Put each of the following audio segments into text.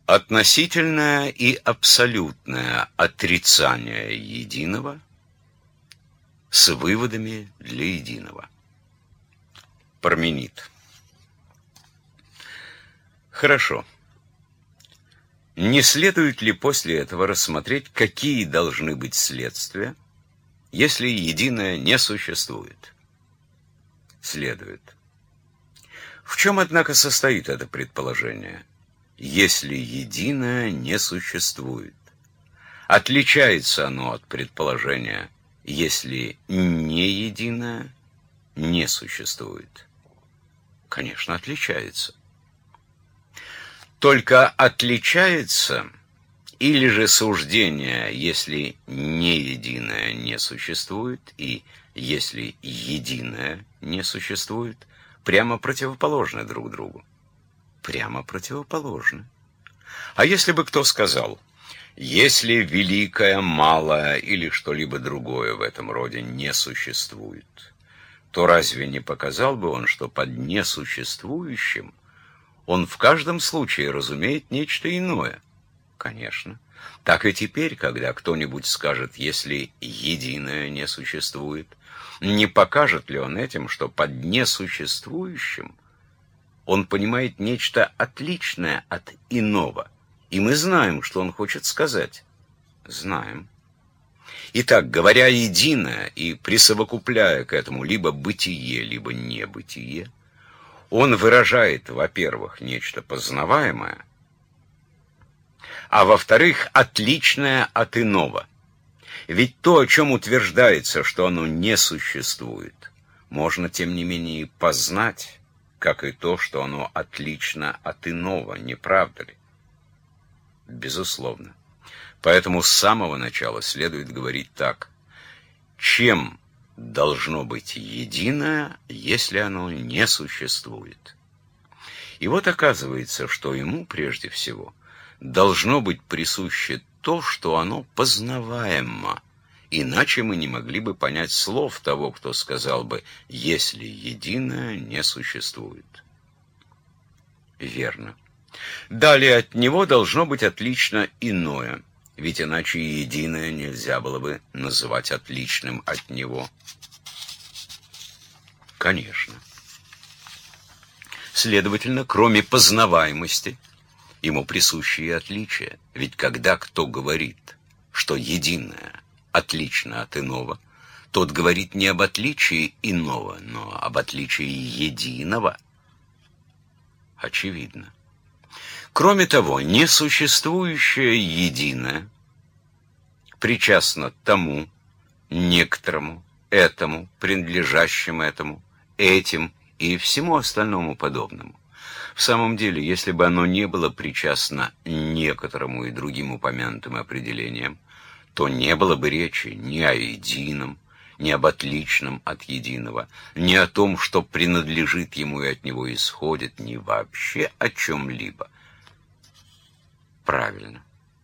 Относительное и абсолютное отрицание единого с выводами для единого. Парменид. Хорошо. Не следует ли после этого рассмотреть, какие должны быть следствия, если единое не существует? Следует. В чем, однако, состоит это предположение? Если единое не существует. Отличается оно от предположения, если не единое не существует? Конечно, отличается. Только отличается или же суждение, если не единое не существует, и если единое не существует, прямо противоположны друг другу. Прямо противоположны. А если бы кто сказал, если великое, малое или что-либо другое в этом роде не существует, то разве не показал бы он, что под несуществующим он в каждом случае разумеет нечто иное? Конечно. Так и теперь, когда кто-нибудь скажет, если единое не существует, не покажет ли он этим, что под несуществующим он понимает нечто отличное от иного? И мы знаем, что он хочет сказать. Знаем. Итак, говоря единое и присовокупляя к этому либо бытие, либо небытие, он выражает, во-первых, нечто познаваемое, а во-вторых, отличное от иного. Ведь то, о чем утверждается, что оно не существует, можно, тем не менее, и познать, как и то, что оно отлично от иного, не правда ли? Безусловно. Поэтому с самого начала следует говорить так. Чем должно быть единое, если оно не существует? И вот оказывается, что ему, прежде всего, должно быть присуще то, что оно познаваемо. Иначе мы не могли бы понять слов того, кто сказал бы, если единое не существует. Верно. Далее от него должно быть отлично иное, ведь иначе единое нельзя было бы называть отличным от него. Конечно. Следовательно, кроме познаваемости, ему присущи и отличия. Ведь когда кто говорит, что единое отлично от иного, тот говорит не об отличии иного, но об отличии единого. Очевидно. Кроме того, несуществующее единое причастно тому, некоторому, этому, принадлежащему этому, этим и всему остальному подобному. В самом деле, если бы оно не было причастно некоторому и другим упомянутым определениям, то не было бы речи ни о едином, ни об отличном от единого, ни о том, что принадлежит ему и от него исходит, ни вообще о чем-либо. Правильно.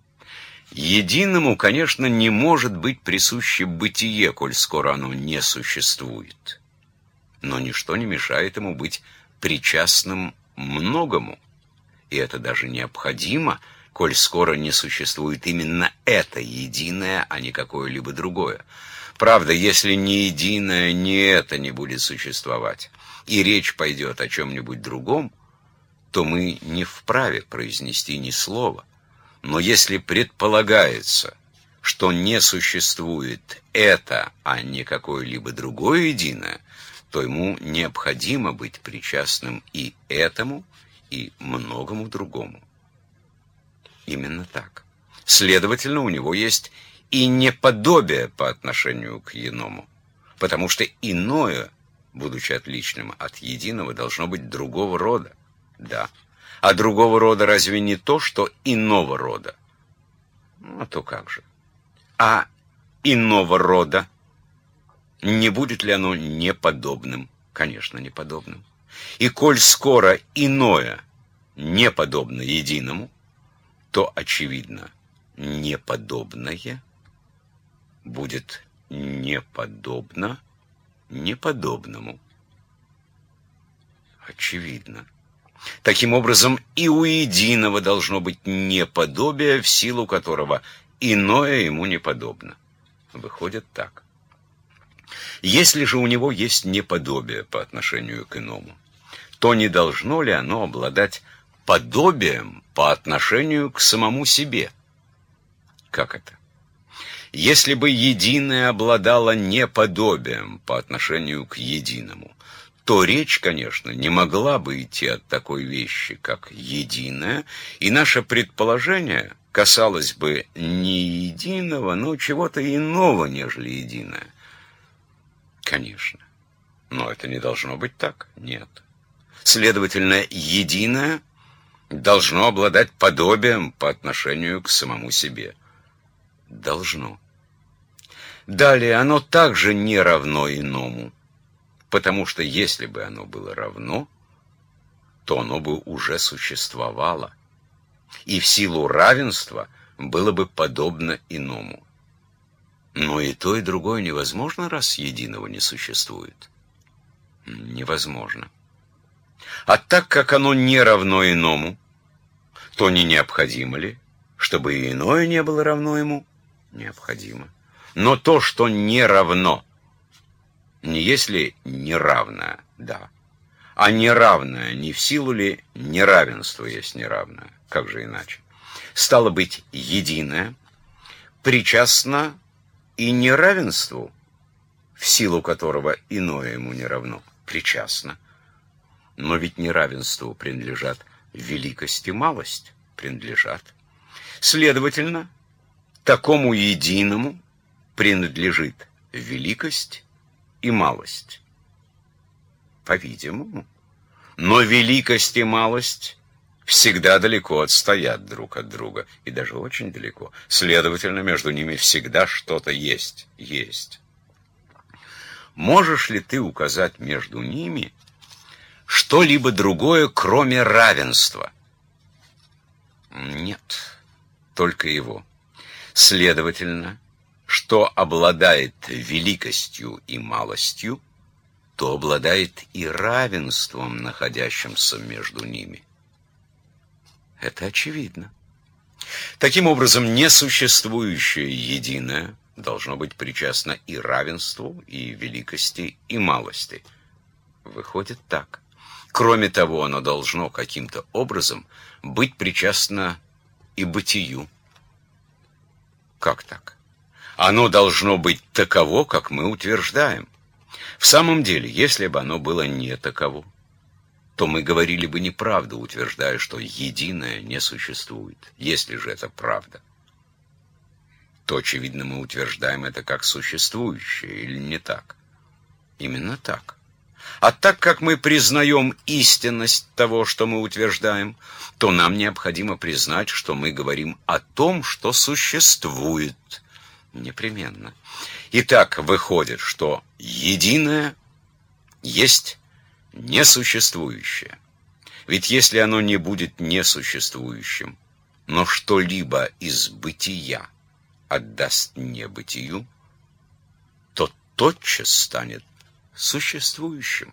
Единому, конечно, не может быть присуще бытие, коль скоро оно не существует. Но ничто не мешает ему быть причастным многому. И это даже необходимо, коль скоро не существует именно это единое, а не какое-либо другое. Правда, если ни единое, ни это не будет существовать, и речь пойдет о чем-нибудь другом, то мы не вправе произнести ни слова. Но если предполагается, что не существует это, а не какое-либо другое единое, то ему необходимо быть причастным и этому, и многому другому. Именно так. Следовательно, у него есть и неподобие по отношению к иному, потому что иное, будучи отличным от единого, должно быть другого рода. Да. А другого рода разве не то, что иного рода? Ну, а то как же. А иного рода, не будет ли оно неподобным? Конечно, неподобным. И коль скоро иное не подобно единому, то, очевидно, неподобное будет неподобно неподобному. Очевидно. Таким образом, и у единого должно быть неподобие, в силу которого иное ему не подобно. Выходит так. Если же у него есть неподобие по отношению к иному, то не должно ли оно обладать подобием по отношению к самому себе? Как это? Если бы единое обладало неподобием по отношению к единому, то речь, конечно, не могла бы идти от такой вещи, как единое, и наше предположение касалось бы не единого, но чего-то иного, нежели единое. Конечно. Но это не должно быть так. Нет. Следовательно, единое должно обладать подобием по отношению к самому себе. Должно. Далее, оно также не равно иному, потому что если бы оно было равно, то оно бы уже существовало, и в силу равенства было бы подобно иному. Но и то, и другое невозможно, раз единого не существует. Невозможно. А так как оно не равно иному, то не необходимо ли, чтобы и иное не было равно ему? Необходимо. Но то, что не равно, не есть ли неравное? Да. А неравное не в силу ли неравенства есть неравное? Как же иначе? Стало быть, единое причастно и неравенству, в силу которого иное ему не равно. Причастно. Но ведь неравенству принадлежат великость и малость. Принадлежат. Следовательно, такому единому принадлежит великость и малость. По-видимому. Но великость и малость всегда далеко отстоят друг от друга, и даже очень далеко. Следовательно, между ними всегда что-то есть. Есть. Можешь ли ты указать между ними что-либо другое, кроме равенства? Нет, только его. Следовательно, что обладает великостью и малостью, то обладает и равенством, находящимся между ними. Это очевидно. Таким образом, несуществующее единое должно быть причастно и равенству, и великости, и малости. Выходит так. Кроме того, оно должно каким-то образом быть причастно и бытию. Как так? Оно должно быть таково, как мы утверждаем. В самом деле, если бы оно было не таково, то мы говорили бы неправду, утверждая, что единое не существует. Если же это правда, то, очевидно, мы утверждаем это как существующее, или не так? Именно так. А так как мы признаем истинность того, что мы утверждаем, то нам необходимо признать, что мы говорим о том, что существует. Непременно. Итак, выходит, что единое есть несуществующее. Ведь если оно не будет несуществующим, но что-либо из бытия отдаст небытию, то тотчас станет существующим.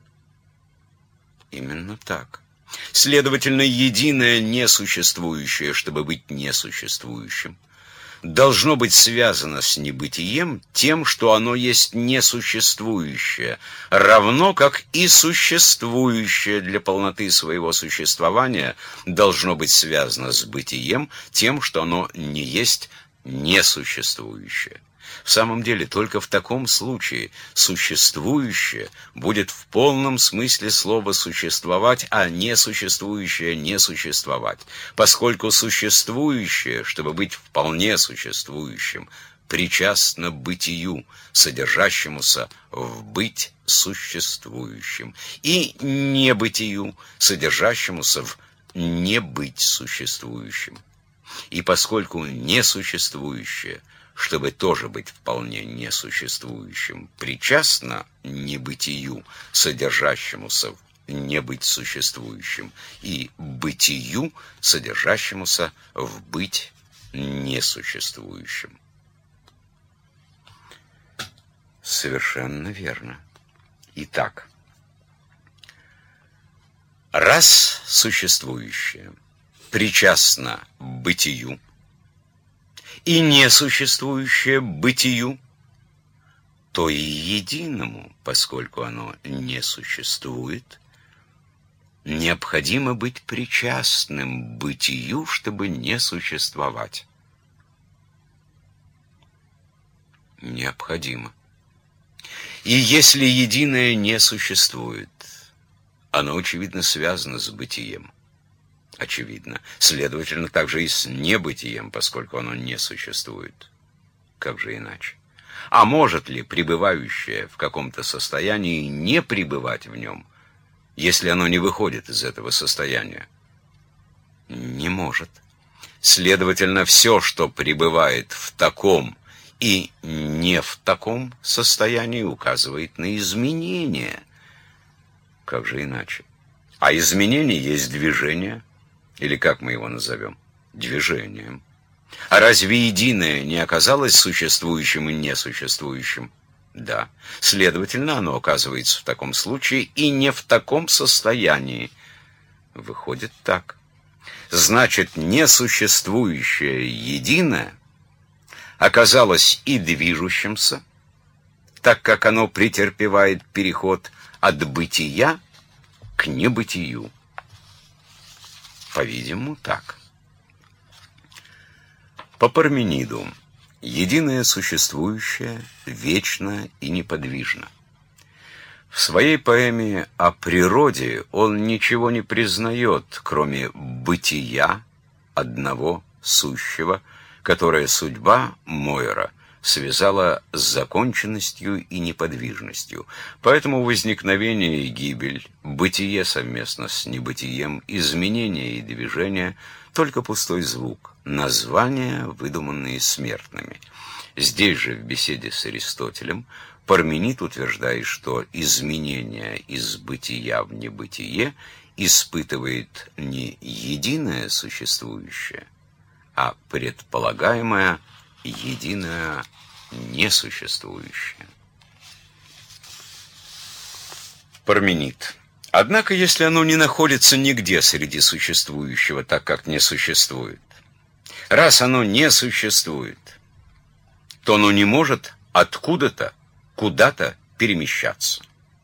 Именно так. Следовательно, единое несуществующее, чтобы быть несуществующим, должно быть связано с небытием тем, что оно есть несуществующее, равно как и существующее для полноты своего существования должно быть связано с бытием тем, что оно не есть несуществующее. В самом деле, только в таком случае существующее будет в полном смысле слова существовать, а несуществующее не существовать. Поскольку существующее, чтобы быть вполне существующим, причастно бытию, содержащемуся в быть существующим, и небытию, содержащемуся в не быть существующим. И поскольку несуществующее, чтобы тоже быть вполне несуществующим, причастно небытию, содержащемуся в не быть существующим, и бытию, содержащемуся в быть несуществующим. Совершенно верно. Итак, Раз существующее причастно бытию и несуществующее бытию, то и единому, поскольку оно не существует, необходимо быть причастным бытию, чтобы не существовать. Необходимо. И если единое не существует, оно, очевидно, связано с бытием. Очевидно. Следовательно, также и с небытием, поскольку оно не существует. Как же иначе? А может ли пребывающее в каком-то состоянии не пребывать в нем, если оно не выходит из этого состояния? Не может. Следовательно, все, что пребывает в таком и не в таком состоянии, указывает на изменение. Как же иначе? А изменение есть движение, или как мы его назовем? Движением. А разве единое не оказалось существующим и несуществующим? Да. Следовательно, оно оказывается в таком случае и не в таком состоянии. Выходит так. Значит, несуществующее единое оказалось и движущимся, так как оно претерпевает переход от бытия к небытию. По-видимому, так. По Пармениду, единое существующее вечно и неподвижно. В своей поэме о природе он ничего не признает, кроме бытия одного сущего, которое судьба Мойера связала с законченностью и неподвижностью. Поэтому возникновение и гибель, бытие совместно с небытием, изменение и движение — только пустой звук, названия, выдуманные смертными. Здесь же, в беседе с Аристотелем, Парменид утверждает, что изменение из бытия в небытие испытывает не единое существующее, а предполагаемое единое несуществующее. Парменид. Однако, если оно не находится нигде среди существующего, так как не существует, раз оно не существует, то оно не может откуда-то, куда-то перемещаться.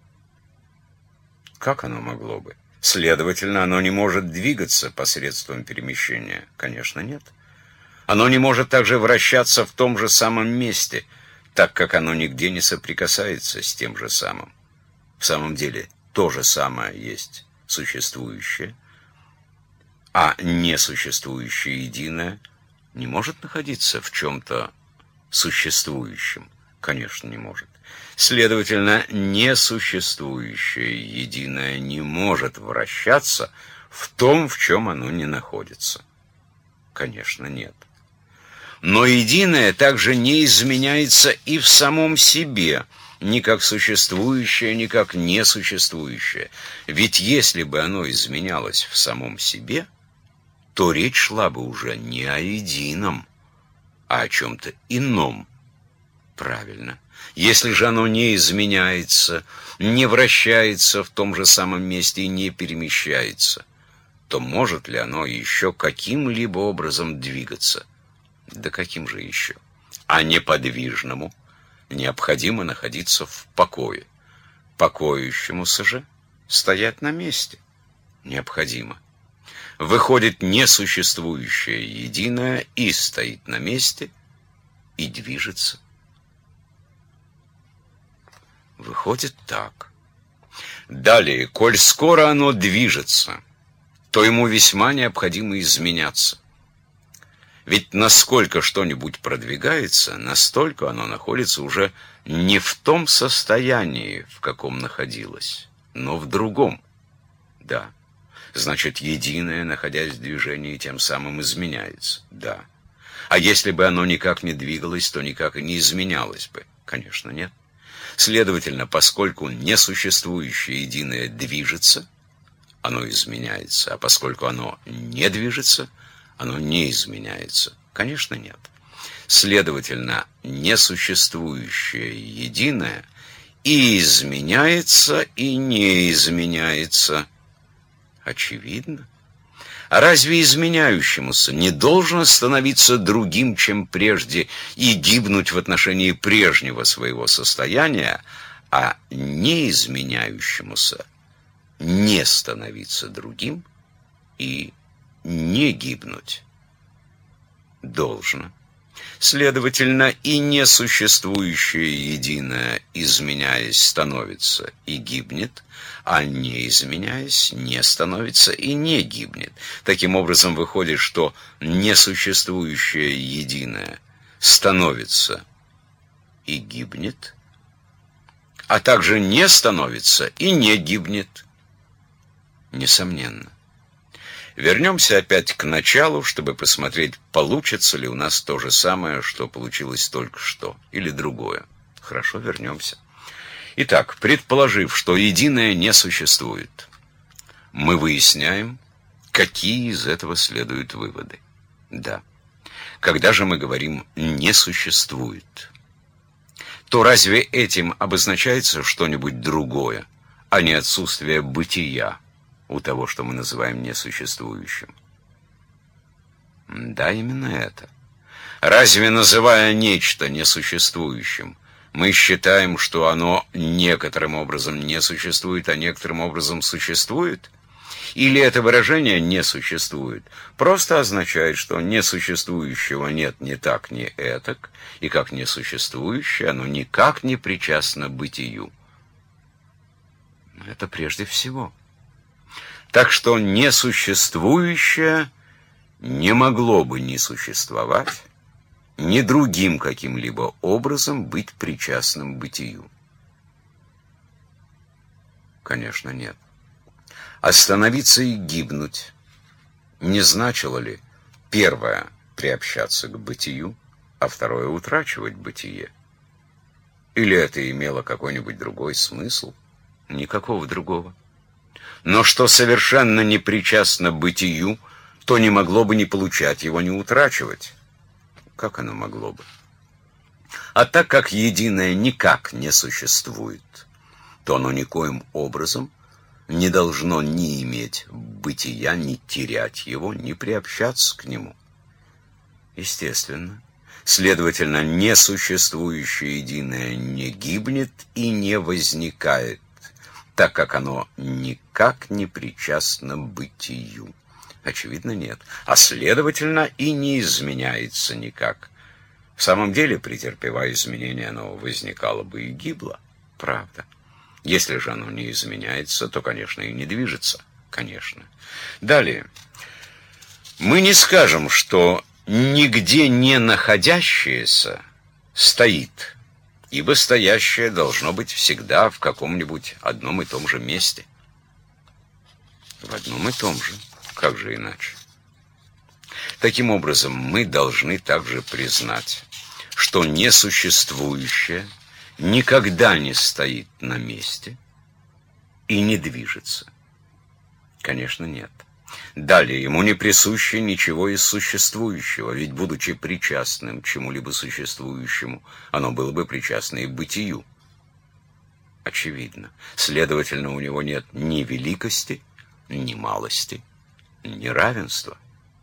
Как оно могло бы? Следовательно, оно не может двигаться посредством перемещения. Конечно, нет. Оно не может также вращаться в том же самом месте, так как оно нигде не соприкасается с тем же самым. В самом деле, то же самое есть существующее, а несуществующее единое не может находиться в чем-то существующем. Конечно, не может. Следовательно, несуществующее единое не может вращаться в том, в чем оно не находится. Конечно, нет. Но единое также не изменяется и в самом себе, ни как существующее, ни как несуществующее. Ведь если бы оно изменялось в самом себе, то речь шла бы уже не о едином, а о чем-то ином. Правильно. Если же оно не изменяется, не вращается в том же самом месте и не перемещается, то может ли оно еще каким-либо образом двигаться? Да каким же еще? А неподвижному необходимо находиться в покое. Покоящемуся же стоять на месте необходимо. Выходит, несуществующее единое и стоит на месте, и движется. Выходит так. Далее, коль скоро оно движется, то ему весьма необходимо изменяться. Ведь насколько что-нибудь продвигается, настолько оно находится уже не в том состоянии, в каком находилось, но в другом. Да. Значит, единое, находясь в движении, тем самым изменяется. Да. А если бы оно никак не двигалось, то никак и не изменялось бы. Конечно, нет. Следовательно, поскольку несуществующее единое движется, оно изменяется, а поскольку оно не движется, оно не изменяется. Конечно, нет. Следовательно, несуществующее единое и изменяется, и не изменяется. Очевидно. А разве изменяющемуся не должно становиться другим, чем прежде, и гибнуть в отношении прежнего своего состояния, а не изменяющемуся не становиться другим и не гибнуть? Должно. Следовательно, и несуществующее единое, изменяясь, становится и гибнет, а не изменяясь, не становится и не гибнет. Таким образом, выходит, что несуществующее единое становится и гибнет, а также не становится и не гибнет. Несомненно. Вернемся опять к началу, чтобы посмотреть, получится ли у нас то же самое, что получилось только что, или другое. Хорошо, вернемся. Итак, предположив, что единое не существует, мы выясняем, какие из этого следуют выводы. Да. Когда же мы говорим «не существует», то разве этим обозначается что-нибудь другое, а не отсутствие бытия у того, что мы называем несуществующим? Да, именно это. Разве, называя нечто несуществующим, мы считаем, что оно некоторым образом не существует, а некоторым образом существует? Или это выражение «не существует» просто означает, что несуществующего нет ни так, ни этак, и как несуществующее оно никак не причастно бытию? Это прежде всего. Так что несуществующее не могло бы ни существовать, ни другим каким-либо образом быть причастным бытию. Конечно, нет. Остановиться и гибнуть не значило ли первое приобщаться к бытию, а второе утрачивать бытие? Или это имело какой-нибудь другой смысл? Никакого другого. Но что совершенно не причастно бытию, то не могло бы ни получать его, ни утрачивать. Как оно могло бы? А так как единое никак не существует, то оно никоим образом не должно ни иметь бытия, ни терять его, ни приобщаться к нему. Естественно. Следовательно, несуществующее единое не гибнет и не возникает, так как оно никак не причастно бытию. Очевидно, нет. А следовательно, и не изменяется никак. В самом деле, претерпевая изменения, оно возникало бы и гибло. Правда. Если же оно не изменяется, то, конечно, и не движется. Конечно. Далее. Мы не скажем, что нигде не находящееся стоит, ибо стоящее должно быть всегда в каком-нибудь одном и том же месте. В одном и том же. Как же иначе? Таким образом, мы должны также признать, что несуществующее никогда не стоит на месте и не движется. Конечно, нет. Далее, ему не присуще ничего из существующего, ведь, будучи причастным к чему-либо существующему, оно было бы причастно и бытию. Очевидно. Следовательно, у него нет ни великости, ни малости, ни равенства.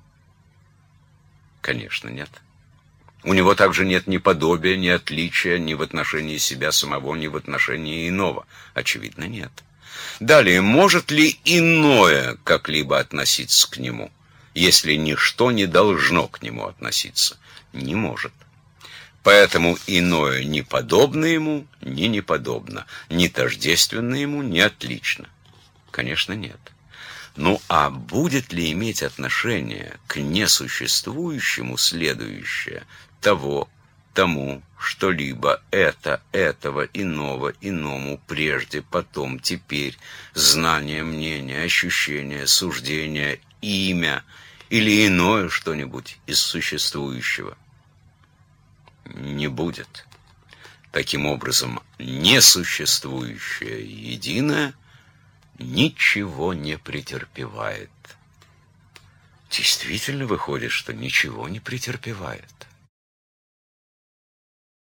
Конечно, нет. У него также нет ни подобия, ни отличия, ни в отношении себя самого, ни в отношении иного. Очевидно, нет. Далее, может ли иное как-либо относиться к нему, если ничто не должно к нему относиться? Не может. Поэтому иное не подобно ему, ни не подобно, ни тождественно ему, ни отлично. Конечно, нет. Ну, а будет ли иметь отношение к несуществующему следующее того, тому, что-либо, это, этого, иного, иному, прежде, потом, теперь, знание, мнение, ощущение, суждение, имя или иное что-нибудь из существующего? Не будет. Таким образом, несуществующее единое ничего не претерпевает. Действительно выходит, что ничего не претерпевает.